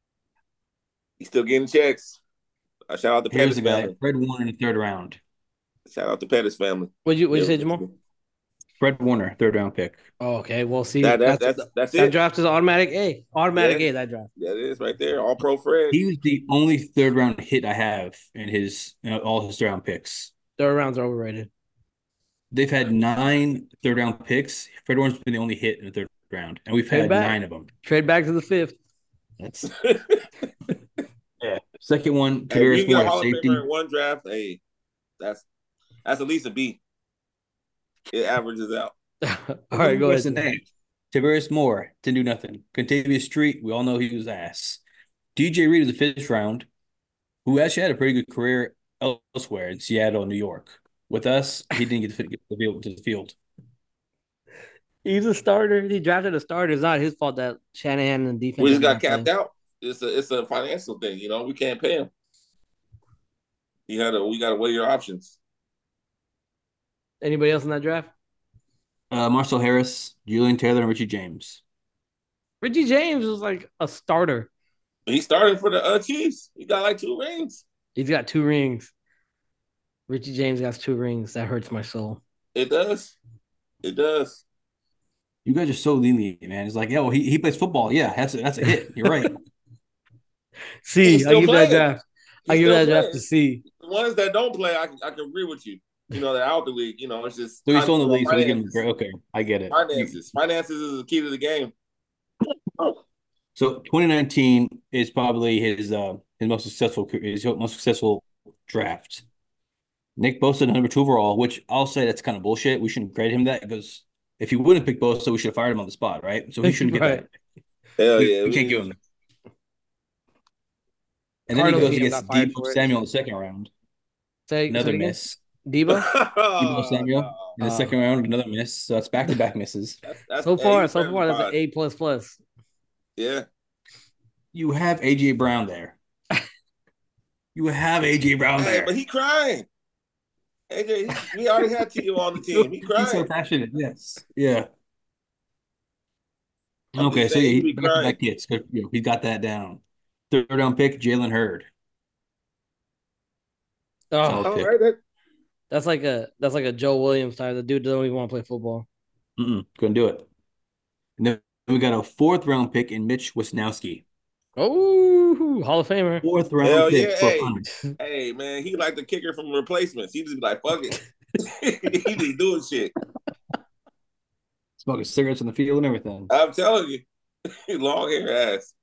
He's still getting checks. Shout out the Here's Pettis the guy, family. Fred Warner in the third round. Shout out the Pettis family. What'd you say, Jamal? Fred Warner, third round pick. Oh, okay. Well, see, That's that it. draft is automatic A. Automatic Yeah, A, that draft. that is right there. All pro Fred. He was the only third round hit I have in his all his third round picks. Third rounds are overrated. They've had 9 third round picks. Fred Warner's been the only hit in the third round, and we've Trade had back. 9 of them. Trade back to the fifth. That's yeah. Second one, Hey, if you Tavares get a Moore, Hall of safety. Famer in one draft, hey, that's at least a B. It averages out. All right, go What's the ahead. name? Tavares Moore didn't do nothing. Contavious Street, we all know he was ass. DJ Reed was the fifth round, who actually had a pretty good career elsewhere in Seattle and New York. With us, he didn't get to the field. He's a starter. He drafted a starter. It's not his fault that Shanahan and defense. We just got capped out. It's a financial thing, you know. We can't pay him. We gotta weigh your options. Anybody else in that draft? Marcel Harris, Julian Taylor, and Richie James. Richie James was like a starter. He started for the Chiefs. He got like 2 rings. He's got 2 rings. Richie James got 2 rings. That hurts my soul. It does. It does. You guys are so lenient, man. It's like, yeah, well, he plays football. Yeah, that's a hit. You're right. See, I give that draft. I give that draft to see. The ones that don't play, I can agree with you. You know, they're out the league. You know, it's just So he's still in the league, so we finances. can okay, I get it. Finances is the key to the game. So 2019 is probably his most successful draft. Nick Bosa, number 2 overall, which I'll say that's kind of bullshit. We shouldn't grade him that because if he wouldn't pick Bosa, we should have fired him on the spot, right? So he shouldn't get Right. that. Hell yeah, We can't give him that. And then he Cardinals goes GM against got fired Deebo for it. Samuel in the second round. Say Another again? miss. Deebo. Deebo Samuel in the second round, another miss. So it's back-to-back misses. So far, that's an A plus plus. Yeah. You have AJ Brown there. You have AJ Brown Hey, there. but he crying. AJ, we already had T.O. on the team. He crying. He's so passionate. Yes. Yeah. I'm Okay, just so saying, yeah, he be back hits. He got that down. Third round pick, Jalen Hurd. Oh, Solid pick. All right. that's like a Joe Williams type. The dude doesn't even want to play football. Couldn't do it. And then we got a fourth round pick in Mitch Wisnowski. Oh, Hall of Famer. Fourth round Hell pick yeah. for Hey. punter. Hey, man, he like the kicker from replacements. He just be like, fuck it. He just doing shit. Smoking cigarettes on the field and everything. I'm telling you. Long hair ass.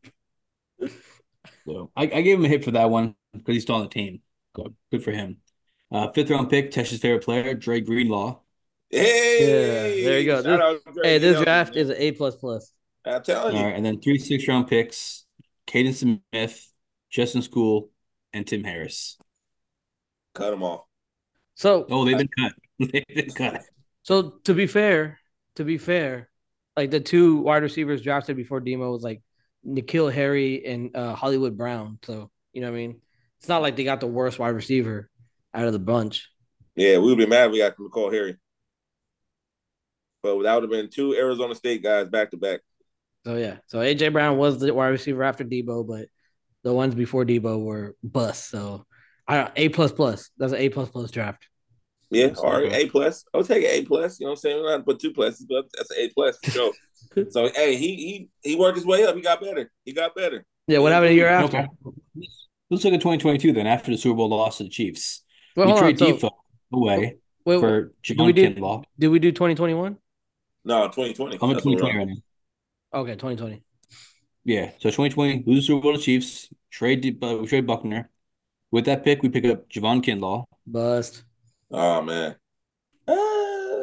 So I gave him a hit for that one because he's still on the team. Good for him. Fifth round pick, Texas favorite player, Dre Greenlaw. Hey, yeah, there you go. This draft is an A plus plus. I'm telling you. All right, and then 3 6th-round picks, Caden Smith, Justin School, and Tim Harris. Cut them off. So they've been cut. They've been cut. So to be fair, like the 2 wide receivers drafted before Demo was like N'Keal Harry and Hollywood Brown. So you know what I mean? It's not like they got the worst wide receiver out of the bunch. Yeah, we would be mad if we got N'Keal Harry. But that would have been 2 Arizona State guys back to back. So yeah. So AJ Brown was the wide receiver after Debo, but the ones before Debo were busts. So A plus plus. That's an A plus plus draft. Yeah, all right, A plus. I'll take an A plus. You know what I'm saying? We don't have to put 2 pluses, but that's an A plus for sure. So hey, he worked his way up. He got better. Yeah, what happened a year after? Okay. Let's look at 2022 then. After the Super Bowl loss to the Chiefs, Well, we hold trade on. Defoe away for Javon Kinlaw. Did we do 2021? No, 2020. I'm at 2020 right now. Okay, 2020. Yeah, so 2020, lose the Super Bowl to Chiefs, trade Buckner. With that pick, we pick up Javon Kinlaw. Bust. Oh man.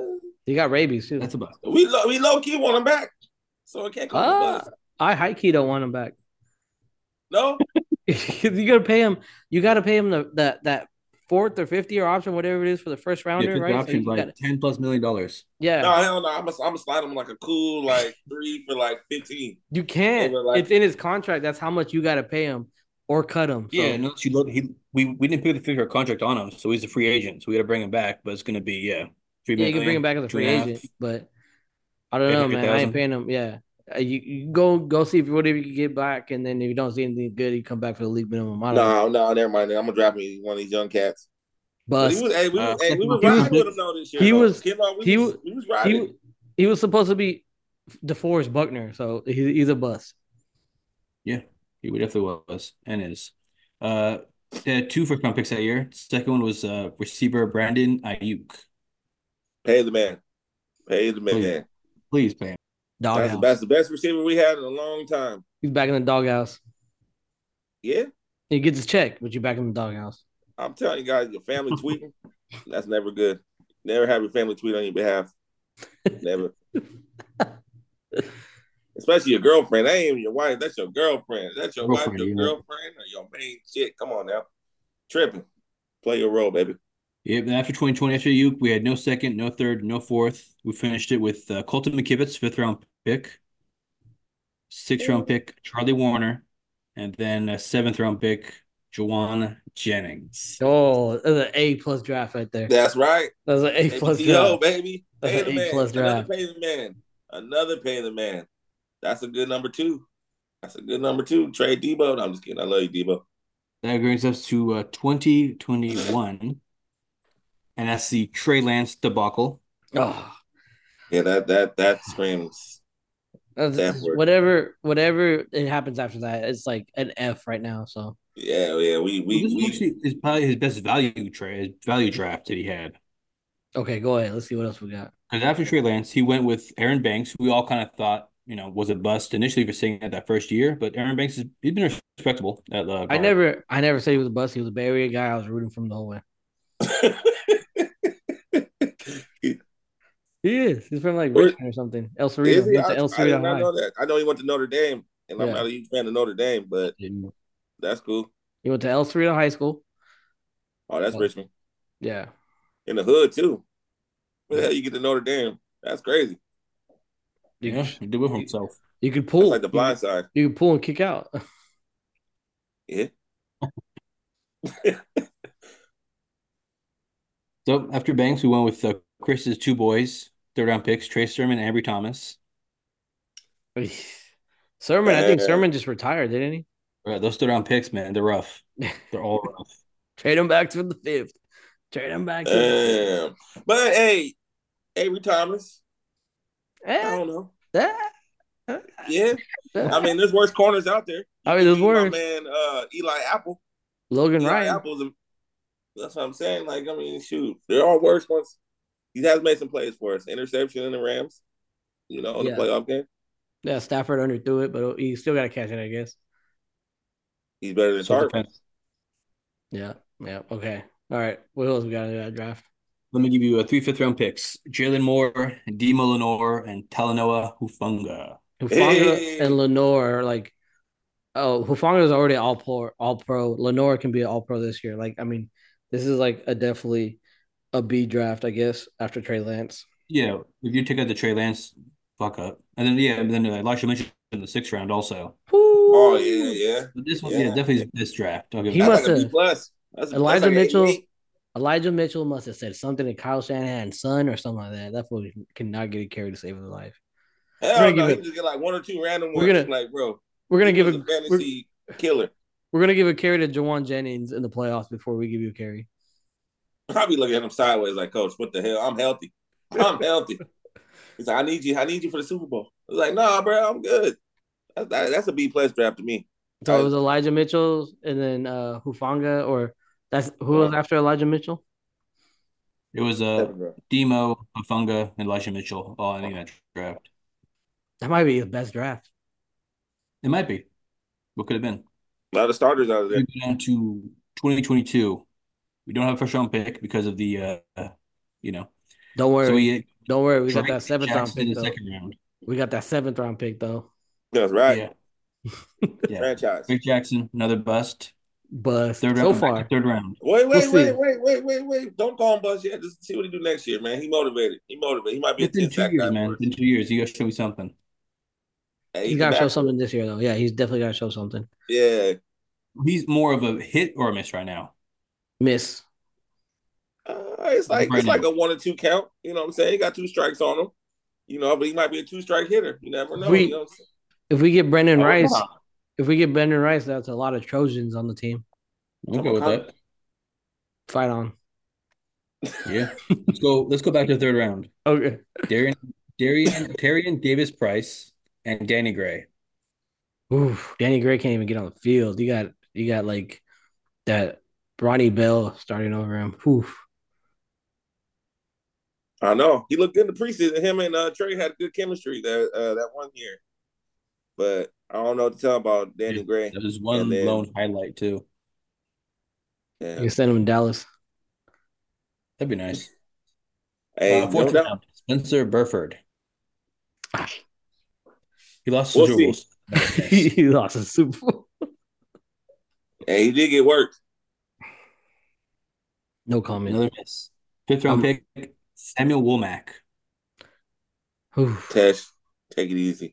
He got rabies too. That's a bust. We low key want him back, so it can't call him a bust. I high key don't want him back. No, You gotta pay him. You gotta pay him that fourth or fifth year option, whatever it is for the first rounder, fifth right? option, So you like got $10+ million. yeah. no, hell no. I'm gonna slide him like a cool like 3 for like 15. You can't. Maybe like It's in his contract. That's how much you gotta pay him or cut him. Yeah, So no, we didn't put the figure contract on him, so he's a free agent. So we got to bring him back, but it's going to be 3 yeah, you can bring him million, back as a two free and a half, agent, but I don't eight know, hundred man. I ain't thousand. paying him. Yeah, you go see if whatever you can get back, and then if you don't see anything good, you come back for the league minimum. I don't know. no, never mind. I'm gonna draft me one of these young cats. But he Bust. was, hey, we was He was riding with him though this year he though. was Kinlaw, he was we was he riding. was he was supposed to be DeForest Buckner, so he's a bust. Yeah, he definitely was and is. They had 2 first round picks that year. Second one was receiver Brandon Ayuk. Pay the man. Pay the Please, man. please pay him. Doghouse. That's the best receiver we had in a long time. He's back in the doghouse. Yeah, He gets his check, but you're back in the doghouse. I'm telling you guys, your family tweeting, that's never good. Never have your family tweet on your behalf. Never. Especially your girlfriend. That ain't even your wife. That's your girlfriend. That's your wife, your girlfriend, or your main chick. Come on now. Tripping. Play your role, baby. Yeah, but after 2020, after Ayuk, we had no second, no third, no fourth. We finished it with Colton McKivitz, 5th-round pick, 6th-round pick, Charlie Warner, and then a 7th-round pick, Juwan Jennings. Oh, that's an A+ draft right there. That's right. That's an A+ draft. Baby. That's Pay an the man. A+ draft. Another pay the man. Another pay the man. That's a good number 2. That's a good number 2. Trade Debo. No, I'm just kidding. I love you, Debo. That brings us to 2021, and that's the Trey Lance debacle. Oh, Yeah, that screams. whatever it happens after that, it's like an F right now. So yeah, This actually is probably his best value draft that he had. okay, go ahead. Let's see what else we got. Because after Trey Lance, he went with Aaron Banks, who we all kind of thought, was a bust initially for saying that first year. But Aaron Banks he's been respectable at guard. I never said he was a bust. He was a Bay Area guy. I was rooting for him the whole way. He is. He's from like Richmond or something. El Cerrito. Is he? El I Cerrito did not High. know that. I know he went to Notre Dame, and I'm not a huge fan of Notre Dame, but that's cool. He went to El Cerrito High School. Oh, that's Richmond. Yeah. In the hood too. Where the hell you get to Notre Dame? That's crazy. He did with himself. You could pull. That's like the blind side. You could pull and kick out. Yeah. So after Banks, we went with Chris's 2 boys, 3rd-round picks, Trey Sermon and Ambry Thomas. Sermon, I think Sermon just retired, didn't he? Right, those 3rd-round picks, man, they're rough. They're all rough. Trade him back to the 5th. Trade him back to the 5th. But hey, Ambry Thomas. I don't know. Yeah. I mean, there's worse corners out there. There's worse. My man, Eli Apple. Logan Ryan. Apple's that's what I'm saying. Like, I mean, shoot, there are worse ones. He has made some plays for us. Interception in the Rams, in the playoff game. Yeah, Stafford underthrew it, but he still got to catch it, I guess. He's better than Tarver. Yeah. Okay. All right. What else we got in that draft? Let me give you 3 5th-round picks: Jalen Moore, Demo Lenore, and Talanoa Hufanga. Hufanga and Lenore are like, Hufanga is already all pro. Lenore can be an all pro this year. Like, I mean, this is like definitely a B draft, I guess, after Trey Lance. Yeah, if you take out the Trey Lance fuck up, and then Elijah Mitchell in the 6th round also. Ooh. Oh yeah. This one, definitely this draft. He must have. Elijah Mitchell must have said something to Kyle Shanahan's son or something like that. That fool cannot get a carry to save his life. Hell no, he just get like 1 or 2 random ones. Like, bro, we're gonna give a fantasy killer. We're gonna give a carry to Juwan Jennings in the playoffs before we give you a carry. Probably looking at him sideways like, Coach, what the hell? I'm healthy. He's like, I need you for the Super Bowl. I was like, nah, bro, I'm good. That's a B+ draft to me. So it was Elijah Mitchell and then Hufanga, or that's who was after Elijah Mitchell? It was Demo, Hufanga, and Elijah Mitchell all in that draft. That might be the best draft. It might be. What could have been? A lot of starters out of there. We go down to 2022. We don't have a first round pick because of the, Don't worry. So we Don't worry, we got Drake that seventh round Jackson in pick the though. second round. We got that seventh round pick though. That's right. Yeah, yeah. Franchise. Drake Jackson, another bust. Bust Third so round, back to far. third round. Wait, We'll wait, wait, see. wait, wait, wait, wait. Don't call him bust yet. Just see what he do next year, man. He motivated. He motivated. He might be a It's been 10 2 sack years, guy for man. us. In 2 years, you gotta show me something. Hey, He's he's the got to show backup. something this year though. Yeah, he's definitely got to show something. Yeah. He's more of a hit or a miss right now. Miss. It's like Right it's like now. a 1 and 2 count. You know what I'm saying? He got 2 strikes on him. You know, but he might be a 2-strike hitter. You never If know. You know we what I'm saying? if we get Brendan I would bet Rice, on if we get Brendan Rice, that's a lot of Trojans on the team. it. Talking Okay about with Connor. that. Fight on. Yeah. Let's go. Let's go back to the third round. Okay. Darian, Tyrion Davis Price and Danny Gray. Oof, Danny Gray can't even get on the field. You got like that Ronnie Bell starting over him. Oof. I know. He looked good in the preseason. Him and Trey had good chemistry that 1 year. But I don't know what to tell about Yeah. Danny Gray. That was And one then lone highlight too. You yeah. can send him in Dallas. That'd be nice. Hey, no Fourth doubt. round, Spencer Burford. He lost to We'll Super Bowl. see. Another miss. He lost a Super Bowl. Hey, he did get work. No comment. Another miss. Fifth round pick, Samuel Womack. Oof. Tesh, take it easy.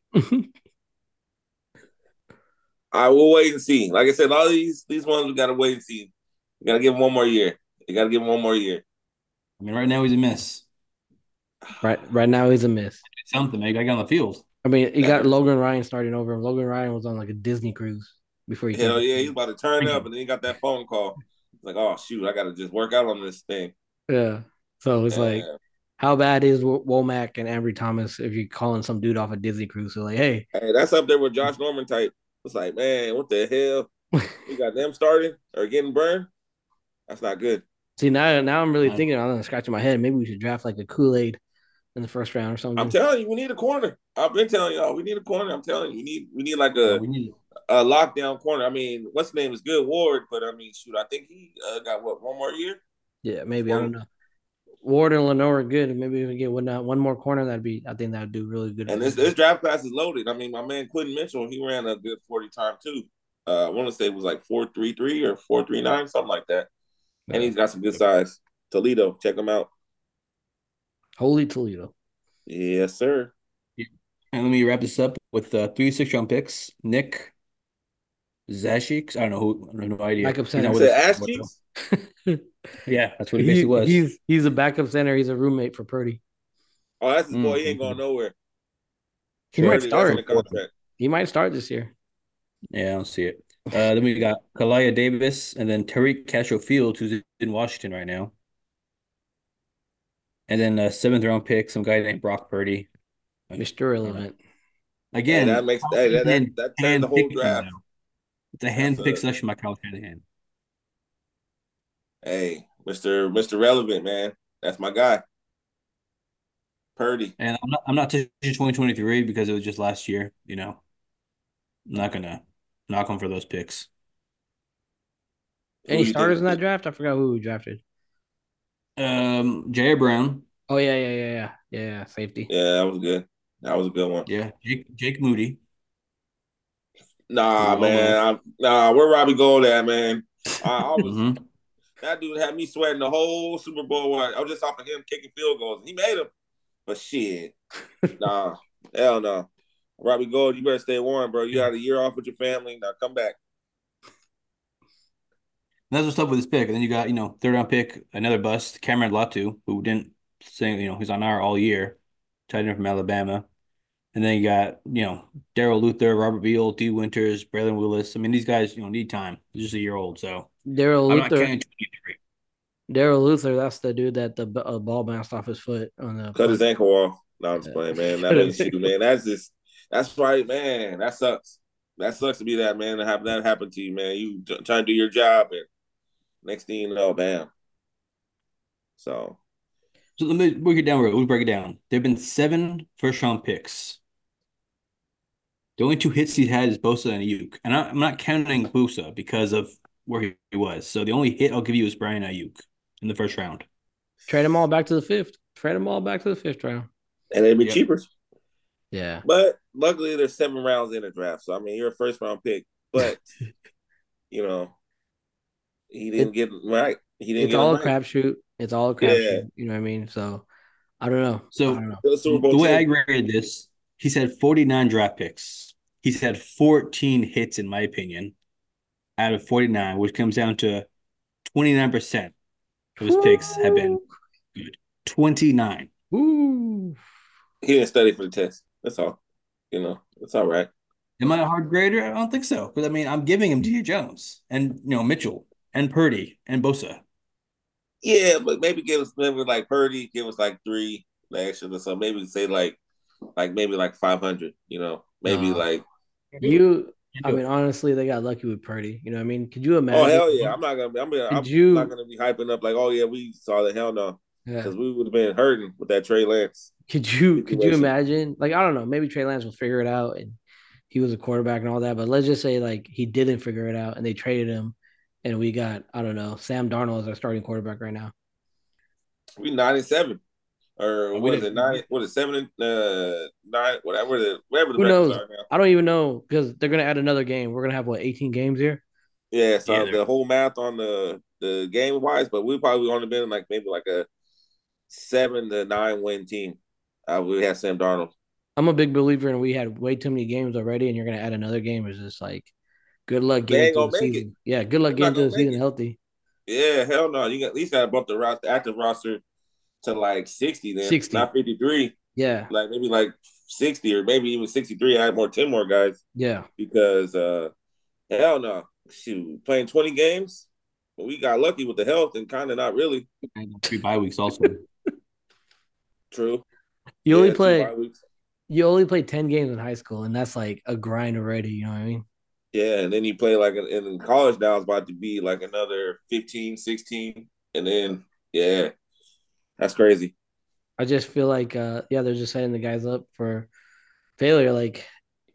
I will wait and see. Like I said, all these ones we gotta wait and see. You gotta give him 1 more year. You gotta give him 1 more year. I mean, right now he's a miss. Right now he's a miss. Something, man. You gotta get on the field. I mean, you got Logan Ryan starting over him. Logan Ryan was on like a Disney cruise before he came Hell to the yeah, he's team. about to turn up, and then he got that phone call. It's like, oh shoot, I gotta just work out on this thing. Yeah. So it's like, Yeah. how bad is Womack and Ambry Thomas if you're calling some dude off a Disney cruise? So like, hey, Hey, that's up there with Josh Norman type. It's like, man, what the hell? We got them starting or getting burned. That's not good. see now I'm really thinking. I'm scratching my head. Maybe we should draft like a Kool-Aid in the first round or I'm something. telling you, we need a corner. I've been telling y'all, we need a corner. I'm telling you, we need like We need a lockdown corner. I mean, what's his name is good Ward, but I mean, shoot, I think he got what 1 more year. Yeah, maybe I Or, don't know. Ward and Lenore are good. Maybe if we get one more corner, I think that'd do really good. and this draft class is loaded. I mean, my man Quentin Mitchell, he ran a good 40 time too. I want to say it was like 4.33 or 4.39, something like that. And he's got some good size. Toledo, check him out. Holy Toledo. Yes, sir. And let me wrap this up with 3 6-round picks. Nick Zashik. I don't know who. I have no idea. Backup He's center. not You with said us ass anymore, cheeks? though. Yeah, that's what he basically was. He's a backup center. He's a roommate for Purdy. Oh, that's his boy. He ain't going nowhere. He might Purdy, that's in start. the contract. He might start this year. Yeah, I don't see it. Then we got Kalia Davis and then Tariq Castro Fields, who's in Washington right now. And then a 7th-round pick, some guy named Brock Purdy. Mr. Relevant. Hey, Again, that makes that turned the whole hand-picked him draft. now. It's a That's hand-picked a selection by Kyle Shanahan. hey, Mr. Relevant, man. That's my guy. Purdy. And I'm not touching 2023 because it was just last year. You know, I'm not gonna knock him for those picks. Who Any you think? starters in that draft? I forgot who we drafted. Jair Brown, Oh yeah. Safety. Yeah, that was good. That was a good one. yeah, Jake Moody, who Nah, we all man. Where Robbie Gold at, man? I was love. that dude had me sweating the whole Super Bowl. I was just off of him kicking field goals. He made them, but shit, nah, hell no. Robbie Gold, you better stay warm, bro. You had a year off with your family. Now come back. That's what's up with this pick. And then you got, 3rd-round pick, another bust, Cameron Latu, who didn't say, he's on IR all year, tight end from Alabama. And then you got, Daryl Luther, Robert Beal, D. Winters, Braylon Willis. I mean, these guys, need time. They're just a year old, so Daryl I'm not Luther. counting 23. Daryl Luther. That's the dude that the ball bounced off his foot on the Cut his ankle off. No, I'm just playing, man. That ain't shoot, man. That's right, man. That sucks. That sucks to be that, man, to have that happen to you, man. You trying to do your job, and next thing you know, bam. So So let me break it down. We'll break it down. There have been 7 first-round picks. The only 2 hits he had is Bosa and Ayuk. And I'm not counting Bosa because of where he was. So the only hit I'll give you is Brian Ayuk in the first round. Trade them all back to the 5th. Trade them all back to the 5th round. And they'd be cheaper. Yeah. But luckily, there's 7 rounds in the draft. So, I mean, you're a first round pick. But, you know, he didn't get it right. He didn't It's get all it a right. crapshoot. It's all a crapshoot. You know what I mean? So, I don't know. So I don't know. the way I graded this, he said 49 draft picks. He's had 14 hits, in my opinion, out of 49, which comes down to 29% of his picks have been good. 29. Ooh. He didn't study for the test. That's all. You know, it's all right. Am I a hard grader? I don't think so. Because I mean, I'm giving him DJ Jones and Mitchell and Purdy and Bosa. Yeah, but maybe give us like Purdy, give us like 3 extra or something. Maybe say like maybe like 500. You know, maybe like I mean, honestly, they got lucky with Purdy. You know what I mean? Could you oh imagine? hell yeah, I'm not gonna. I'm not gonna be hyping up like, oh yeah, we saw the hell no, because we would have been hurting with that Trey Lance. Could you imagine? Like, I don't know, maybe Trey Lance will figure it out and he was a quarterback and all that, but let's just say like he didn't figure it out and they traded him and we got, I don't know, Sam Darnold as our starting quarterback right now. We 9-7. Or what is it? 9? What is 7 and 9? Whatever the Who knows? Are now. I don't even know because they're gonna add another game. We're gonna have 18 games here. Yeah, so the whole math on the game wise, but we probably only been like maybe like a 7 to 9 win team. We have Sam Darnold. I'm a big believer in we had way too many games already, and you're gonna add another game. It's just like good luck getting through the season. Yeah, good luck getting through the season healthy. Yeah, hell no. You at least gotta bump the active roster to like 60 then. 60. Not 53. Yeah. Like maybe like 60 or maybe even 63. I had 10 more guys. Yeah. Because hell no. Shoot, playing 20 games. But we got lucky with the health and kind of not really. 3 bye weeks also. True. You only play 10 games in high school, and that's like a grind already, you know what I mean? Yeah, and then you play like in college now it's about to be like another 15, 16. And then yeah. That's crazy. I just feel like they're just setting the guys up for failure. Like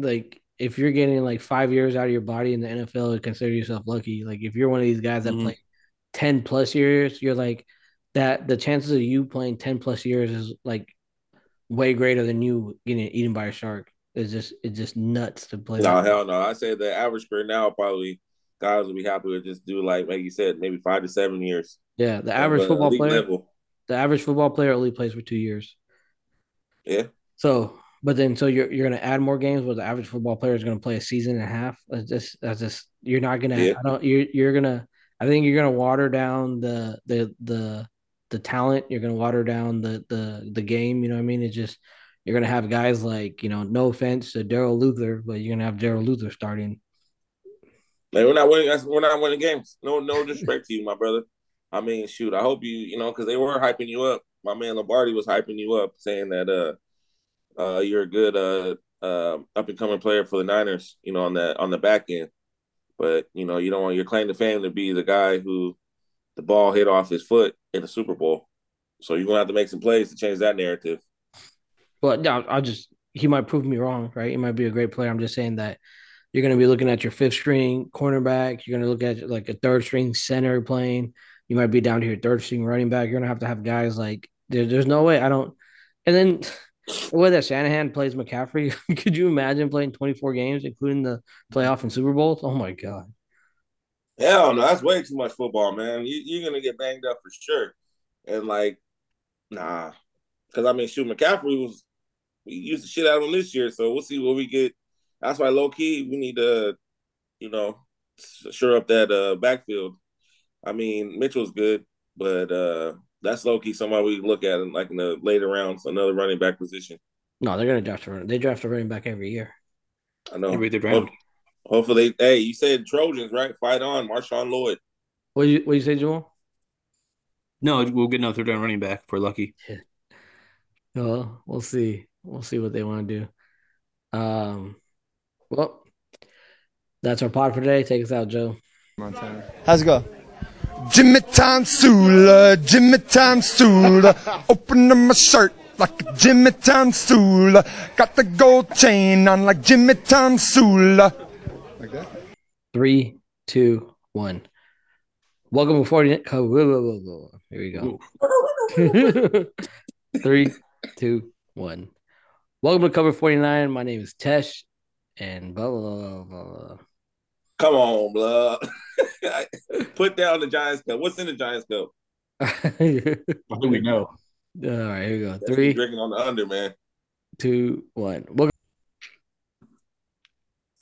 if you're getting like 5 years out of your body in the NFL, consider yourself lucky. Like if you're one of these guys that play 10 plus years, you're like that the chances of you playing 10 plus years is like way greater than you getting eaten by a shark. It's just nuts to play. No, hell no. I say the average career now probably guys will be happy to just do like you said, maybe 5 to 7 years. Yeah, the average football player level. The average football player only plays for 2 years. Yeah. So, but then you're going to add more games where the average football player is going to play a season and a half. That's just you're not going to. Yeah. You're going to. I think you're going to water down the talent. You're going to water down the game. You know what I mean? It's just you're going to have guys like no offense to Daryl Luther, but you're going to have Daryl Luther starting. Like we're not winning. We're not winning games. No disrespect to you, my brother. I mean, shoot, I hope you because they were hyping you up. My man Lombardi was hyping you up, saying that you're a good up and coming player for the Niners, on the back end. But you don't want your claim to fame to be the guy who the ball hit off his foot in the Super Bowl. So you're gonna have to make some plays to change that narrative. Well, no, he might prove me wrong, right? He might be a great player. I'm just saying that you're going to be looking at your 5th string cornerback. You're going to look at like a 3rd string center playing. You might be down to your 3rd string running back. You're going to have guys like there's no way I don't. And then the way that Shanahan plays McCaffrey, could you imagine playing 24 games, including the playoff and Super Bowls? Oh my God. Hell no, that's way too much football, man. You're going to get banged up for sure. And nah. Because I mean, shoot, McCaffrey we used the shit out of him this year, so we'll see what we get. That's why low key we need to, shore up that backfield. I mean, Mitchell's good, but that's low key somebody we look at in the later rounds, another running back position. No, they're gonna draft They draft a running back every year. I know. Every round. Hopefully, hey, you said Trojans, right? Fight on, Marshawn Lloyd. What you say, Joel? No, we'll get another 3rd round running back if we're lucky. Yeah. Well, we'll see. We'll see what they want to do. Well, that's our pod for today. Take us out, Joe. Montana. How's it go? Jimmy Tonsula, Jimmy Tonsula, open up my shirt like a Jimmy Tonsula, got the gold chain on like Jimmy Tonsula. Like that? 3, 2, 1. Welcome to 40. Here we go. 3, 2, 1. Welcome to Cover 49. My name is Tesh, and blah, blah, blah, blah. Come on, blood. Put down the Giants Cup. What's in the Giants Cup? I think we know. All right, here we go. That's me 3, drinking on the under, man. 2, 1. Welcome